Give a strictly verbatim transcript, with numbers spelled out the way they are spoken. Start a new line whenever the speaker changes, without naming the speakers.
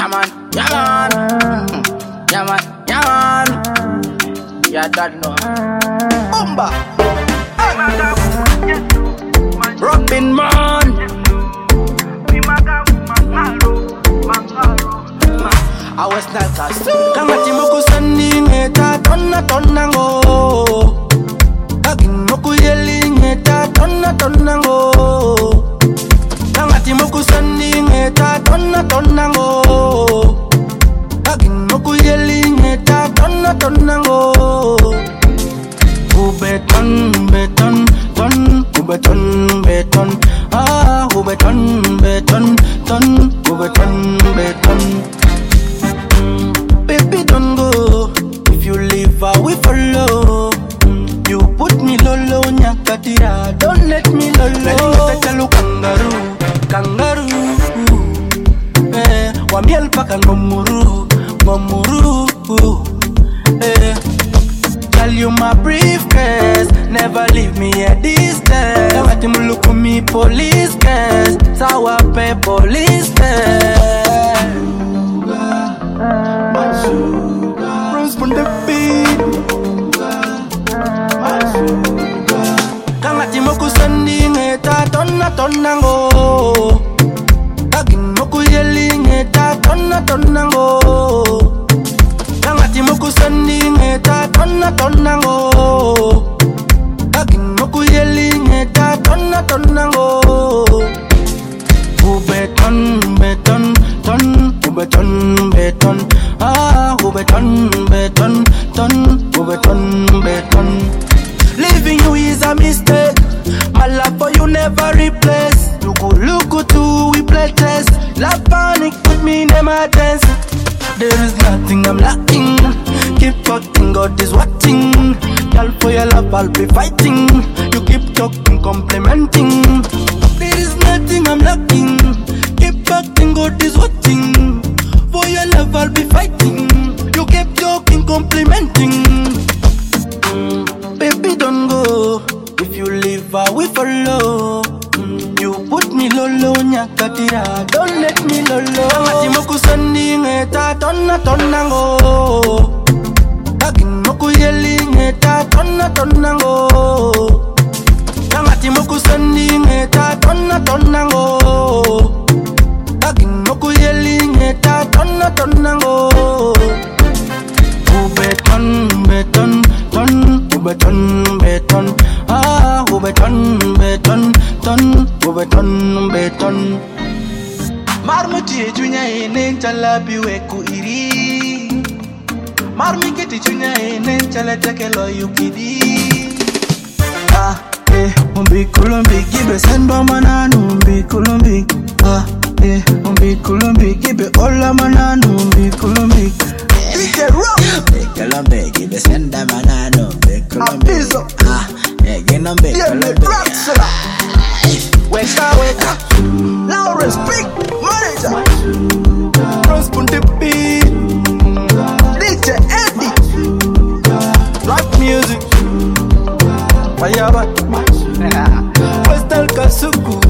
Yeah man, yeah man, yeah man, yeah man. Yeah, that no. Bumba. Robin man. I was like a soul. Kangati moku sandi ngeta tonna tonna ngo. Agin moku yeli ngeta tonna tonna ngo. Kangati moku sandi ngeta tonna tonna ngo. Agin moku yeli ngeta tonna tonna ngo. Ubeton beton ton ubeton beton ah ubeton beton ton ubeton beton. Baby don't go, if you leave I will follow. You put me lolo nyakatira, don't let me lolo. Nalingata chalo kangaroo, kangaroo. Eh, wamiel paka ngomuru, ngomuru. Eh, tell you my briefcase, never leave me at distance. Kawati muluku mi police case, sawa pe police case. My sugar, Rose from the beat. My sugar. Kangati moku sandi ngeta tonna tonna ngo. Agin moku yeli ngeta tonna tonna ngo. Kangati moku sandi ngeta tonna tonna ngo. Agin moku yeli ngeta tonna tonna ngo. Ubeton beton ton ubeton beton ah ubeton beton ton ubeton beton. Leaving you is a mistake. My love for you never replace. Luku luku too we play test. Love panic put me in emergency. There is nothing I'm lacking. Keep talking, God is watching. Girl, for your love I'll be fighting. You keep talking, complimenting. There is nothing I'm lacking. Keep talking, God is watching. For your love I'll be fighting. You keep talking, complimenting. Mm, baby don't go. If you leave I will follow. Mm, you put me lolo nyakatira, don't let me lolo. Kangati moku sandi ngeta tonna tonna ngo. Agin moku yeli ngeta tonna tonna ngo. Kangati moku sandi ngeta tonna tonna ngo. Agin moku yeli ngeta tonna tonna ngo. Ubeton beton ton ubeton beton ah ubeton beton ton ubeton beton. Marmuti junya ene chalabi weku iri. Marmiketi junya ene chalateke lo yukidi. Ah eh umbi kulumbi gibe sendo mananu umbi kulumbi. Ah eh umbi kulumbi gibe ola mananu umbi kulumbi. D J Rock Colombe, give a send a manano, Colombe. Ah, yeah, get on big Colombe. Wake up, wake up. Lawrence, big manager. Rose on the beat. D J Eddie. Rock music. Fire, Westel Kasuku.